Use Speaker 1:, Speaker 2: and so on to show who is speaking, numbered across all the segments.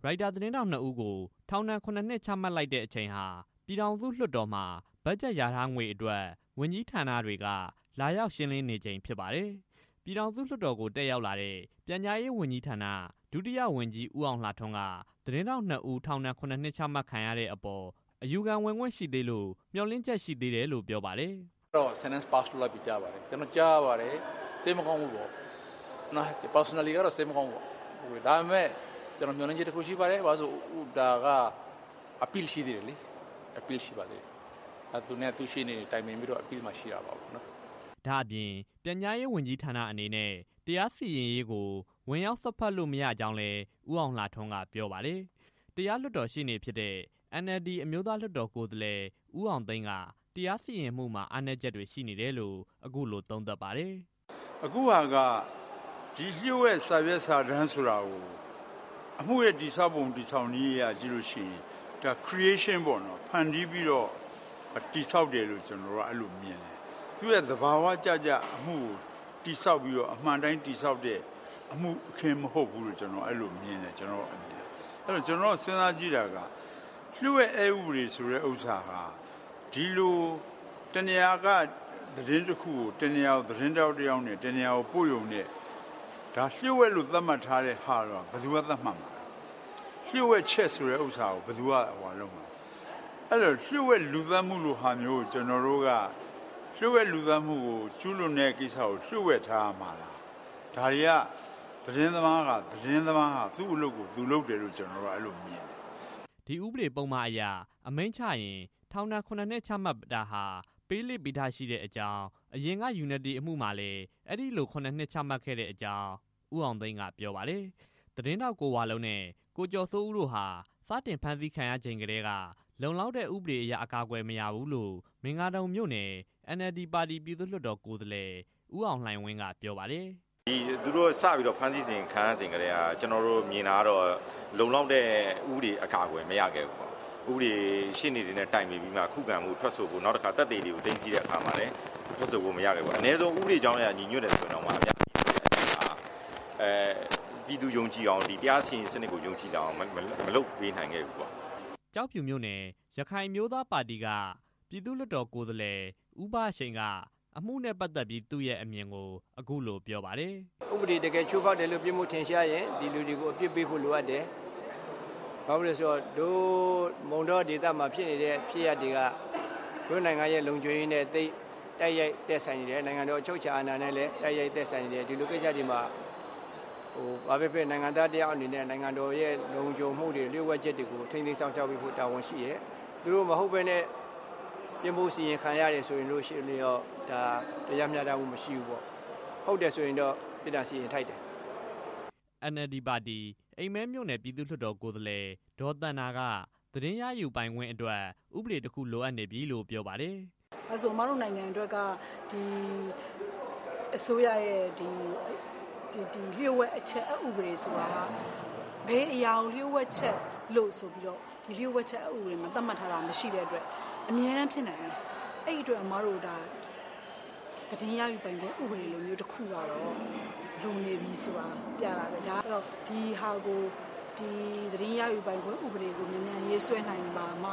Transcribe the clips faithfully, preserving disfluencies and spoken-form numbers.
Speaker 1: ရိုက်တာသတင်းတောက်နှစ်ဦးကိုထောင်ဒဏ်ခုနှစ်နှစ်ချမှတ်လိုက်တဲ့အချိန်ဟာပြည်ထောင်စုလွှတ်တော်မှာဘတ်ဂျက်ရထားငွေအတွက်ဝန်ကြီးဌာနတွေကလာရောက်ရှင်းလင်းနေချိန်ဖြစ်ပါတယ်။ပြည်ထောင်စုလွှတ်တော်ကိုတက်ရောက်လာတဲ့ပြန်ကြားရေးဝန်ကြီးဌာနဒုတိယဝန်ကြီးဦးအောင်လှထွန်းကသတင်းတောက်နှစ်ဦးထောင်ဒဏ်ခုနှစ်နှစ်ချမှတ်ခံရတဲ့အပေါ်အယူခံဝင်ခွင့်ရှိသေးလို့မျှော်လင့်ချက်ရှိသေးတယ်လို့ပြောပါတယ်
Speaker 2: ။တော့ sentence pass လုပ်ပြီးကြားပါတယ်။ကျွန်တော်ကြားပါတယ်စိတ်မကောင်းဘူးပေါ့။နော် personally ကတော့စိတ်မကောင်းဘူး။ဒါပေမဲ့ကျွန်တော်မျှော်လင့်ချက်တစ်ခုရှိပါတယ်။ဘာလို့ဆိုဒါက appeal ရှိသေးတယ်လေ။ appeal ရှိပါတယ်။အဲသူနဲ့သူရှိနေတိုင်ပင်ပြီးတော့ appeal မှရှိတာပါဘူးနော်
Speaker 1: ။ဒါအပြင်ပြန်ကြားရေးဝန်ကြီးဌာနအနေနဲ့တရားစီရင်ရေးကိုဝင်ရောက်ဆက်ဖက်လို့မရကြောင်းလဲဦးအောင်လှထွန်းကပြောပါတယ်။တရားလွှတ်တော်ရှေ့နေဖြစ်တဲ့ အန် အယ်လ် ဒီ အမျိုးသားလွှတ်တော်ကိုယ်စားလှယ်ဦးအောင်သိန်းကတရားစီရင်မှုမှာအားနည်းချက်တွေရှိနေတယ်လို့အခုလိုသုံးသပ်ပါတယ်
Speaker 3: ။အခုဟာကဒီလျှို့ဝှက်စာရွက်စာတမ်းဆိုတာကိုအမှုရဲ့ဒီဆောက်ပုံဒီဆောင်နည်းရကြည့်လို့ရှိရင်ဒါ creation ပေါ့နော်ဖန်တီးပြီးတော့တိဆောက်တယ်လို့ကျွန်တော်တို့အဲ့လိုမြင်တယ်။သူရဲ့သဘာဝကြကြအမှုကိုတိဆောက်ပြီးတော့အမှန်တိုင်းတိဆောက်တဲ့အမှုအခင်းမဟုတ်ဘူးလို့ကျွန်တော်အဲ့လိုမြင်တယ်ကျွန်တော်အမြင်။အဲ့တော့ကျွန်တော်စဉ်းစားကြည့်တာကလျှို့ဝှက်အဲဥပဒေဆိုတဲ့ဥစ္စာဟာဒီလိုတနေရာကသတင်းတစ်ခုကိုတနေရာကိုသတင်းတောက်တစ်ယောက်နဲ့တနေရာကိုပို့ယုံနဲ့ဒါလျှို့ဝှက်လို့သတ်မှတ်ထားတဲ့ဟာတော့ဘယ်သူကသတ်မှတ်မှာလျှို့ဝှက်ချက်ဆိုတဲ့ဥစ္စာကိုဘယ်သူကဟောလုံးမှာအဲ့တော့လျှို့ဝှက်လူသတ်မှုလို့ဟာမျိုးကိုကျွန်တော်တို့ကလျှို့ဝှက်လူသတ်မှုကိုကျူးလွန်တဲ့ကိစ္စကိုလျှို့ဝှက်ထားမှာလားဒါတွေကသတင်းသမားကသတင်းသမားဟာသူ့အလုပ်ကိုသူလုပ်တယ်လို့ကျွန်တော်တို့အဲ့လိုမြင်တယ်
Speaker 1: ဒီဥပဒေပုံမှန်အရာအမိန့်ချရင်ထောင်ဒဏ်ခုနှစ်နှစ်ချမှတ်တာဟာပေးလိပိထားရှိတဲ့အကြောင်းအရင်က Unity အမှုမှာလည်းအဲ့ဒီလိုခုနှစ်နှစ်ချမှတ်ခဲ့တဲ့အကြောင်းဦးအောင်သိန်းကပြောပါတယ်သတင်းတောက်ကိုဝါလုံးနဲ့ကိုကျော်စိုးဦးတို့ဟာစတင်ဖမ်းဆီးခံရချိန်ကတည်းကလုံလောက်တဲ့ဥပဒေအရအကာအကွယ်မရဘူးလို့မင်္ဂလာတုံမြို့နယ် အန် အယ်လ် ဒီ ပါတီပြည်သူ့လွှတ်တော်ကိုယ်စားလှယ်ဦးအောင်လှိုင်ဝင်းကပြောပါတယ်
Speaker 4: ဒီသူတို့စပြီးတော့ဖမ်းဆီးစဉ်ခံရစဉ်ကတည်းကကျွန်တော်တို့မြင်တာတော့လုံလောက်တဲ့ဥပဒေအကာအကွယ်မရခဲ့ဘူးပေါ့ဥပဒေရှင်းနေတယ်နဲ့တိုင်ပြီးမှခုခံမှုထွက်ဆိုဖို့နောက်တစ်ခါတက်သေးတွေကိုတင်စီတဲ့အခါမှာလည်းထွက်ဆိုဖို့မရခဲ့ဘူးအနည်းဆုံးဥပဒေကြောင်းအရညီညွတ်တယ်ဆိုတော့မှအများကြီးအဲပြည်သူယုံကြည်အောင်ဒီတရားစီရင်စနစ်ကိုယုံကြည်အောင်မလုပ်ပေးနိုင်ခဲ့ဘူးပေါ့
Speaker 1: ကြောက်ဖြူမြို့နယ်ရခိုင်မျိုးသားပါတီကပြည်သူ့လွှတ်တော်ကိုယ်စားလှယ်ဦးဘရှိန်ကအမှုနဲ့ပတ်သက်ပြီးသူ့ရဲ့အမြင်ကိုအခုလိုပြောပါတယ်
Speaker 5: ဥပဒေတကယ်ချိုးဖောက်တယ်လို့ပြစ်မှုထင်ရှားရင်ဒီလူတွေကိုအပြစ်ပေးဖို့လိုအပ်တယ်ဘာလို့လဲဆိုတော့ဒို့မုံတော့ဒေသမှာဖြစ်နေတဲ့ဖြစ်ရပ်တွေကတို့နိုင်ငံရဲ့လုံခြုံရေးနဲ့တိတ်တိုက်ရိုက်သက်ဆိုင်နေတယ်နိုင်ငံတော်အချုပ်အခြာအာဏာနဲ့လည်းတိုက်ရိုက်သက်ဆိုင်နေတယ်ဒီလိုကိစ္စတွေမှာဟိုဘာပဲဖြစ်နိုင်ငံသားတရားအနေနဲ့နိုင်ငံတော်ရဲ့လုံခြုံမှုတွေလျှို့ဝှက်ချက်တွေကိုထိန်းသိမ်းဆောင်ရှောက်ပြီးဖို့တာဝန်ရှိရဲ့သူတို့မဟုတ်ဘဲနဲ့ပြင်ဖို့စီရင်ခံရတယ်ဆိုရင်လို့ရှိရင်တော့ဒါတရားမျှတမှုမရှိဘူးပေါ့ဟုတ်တယ်ဆိုရင်တော့ပြည်ထောင်စီရင်ထိုက်တယ်
Speaker 1: အန် အယ်လ် ဒီ ပါတီအိမ်မဲမြို့နယ်ပြည်သူ့လွှတ်တော်ကိုယ်စားလှယ်ဒေါ်တန်နာကသတင်းရယူပိုင်ခွင့်အတွက်ဥပဒေတစ်ခုလိုအပ်နေပြီလို့ပြောပါတယ်
Speaker 6: အဲဆိုမတို့နိုင်ငံအတွက်ကဒီအစိုးရရဲ့ဒီဒီဒီလျှို့ဝှက်အချက်ဥပဒေဆိုတာဘယ်အရာကိုလျှို့ဝှက်ချက်လို့ဆိုပြီးတော့ဒီလျှို့ဝှက်ချက်ဥပဒေမှာသတ်မှတ်ထားတာမရှိတဲ့အတွက်အမြဲတမ်းဖြစ်နိုင်တယ်အဲ့ဒီအတွက်အမတို့ဒါသတင်းရယူပိုင်ခွင့်ဥပဒေလိုမျိုးတစ်ခုကတော့လုံနေပြီဆိုတာပြတာပဲဒါတော့ဒီဟာကိုဒီသတင်းရယူပိုင်ခွင့်ဥပဒေကိုမြန်မြန်ရေးဆွဲနိုင်ပါမှ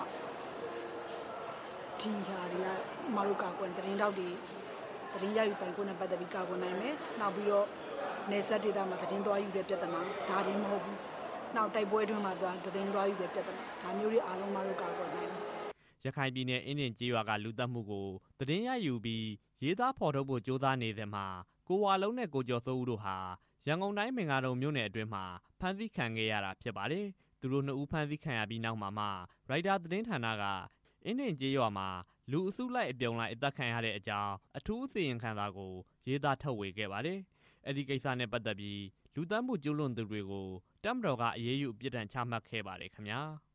Speaker 6: ဒီဟာတွေကမတို့ကာကွယ်သတင်းတောက်တွေသတင်းရယူပိုင်ခွင့်နဲ့ပတ်သက်ပြီးကာကွယ်နိုင်မယ်နောက်ပြီးတော့နေဆက်ဒေတာမှာသတင်းသွားယူတဲ့ပြဿနာဒါတွေမဟုတ်ဘူးနောက်တိုက်ပွဲအတွင်းမှာသွားသတင်းသွားယူတဲ့ပြဿနာဒါမျိုးတွေအားလုံးမတို့ကာကွယ်နိုင်တယ်
Speaker 1: ရခိုင်ပြည်နယ်အင်းဒင်ကျေးရွာကလူသတ်မှုကိုသတင်းရယူပြီးရေးသားဖော်ထုတ်ဖို့ကြိုးစားနေသည်မှာကိုဝါလုံးနဲ့ကိုကျော်စိုးဦးတို့ဟာရန်ကုန်တိုင်းမင်္ဂလာတုံမြို့နယ်အတွင်းမှာဖမ်းဆီးခံခဲ့ရတာဖြစ်ပါတယ်။သူတို့နှစ်ဦးဖမ်းဆီးခံရပြီးနောက်မှာမှရိုက်တာသတင်းဌာနကအင်းဒင်ကျေးရွာမှာလူအစုလိုက်အပြုံလိုက်အသက်ခံရတဲ့အကြောင်းအထူးအစီရင်ခံစာကိုရေးသားထုတ်ဝေခဲ့ပါတယ်။အဲဒီကိစ္စနဲ့ပတ်သက်ပြီးလူသတ်မှုကျူးလွန်သူတွေကိုတပ်မတော်ကအရေးယူအပြစ်ဒဏ်ချမှတ်ခဲ့ပါတယ်ခင်ဗျာ။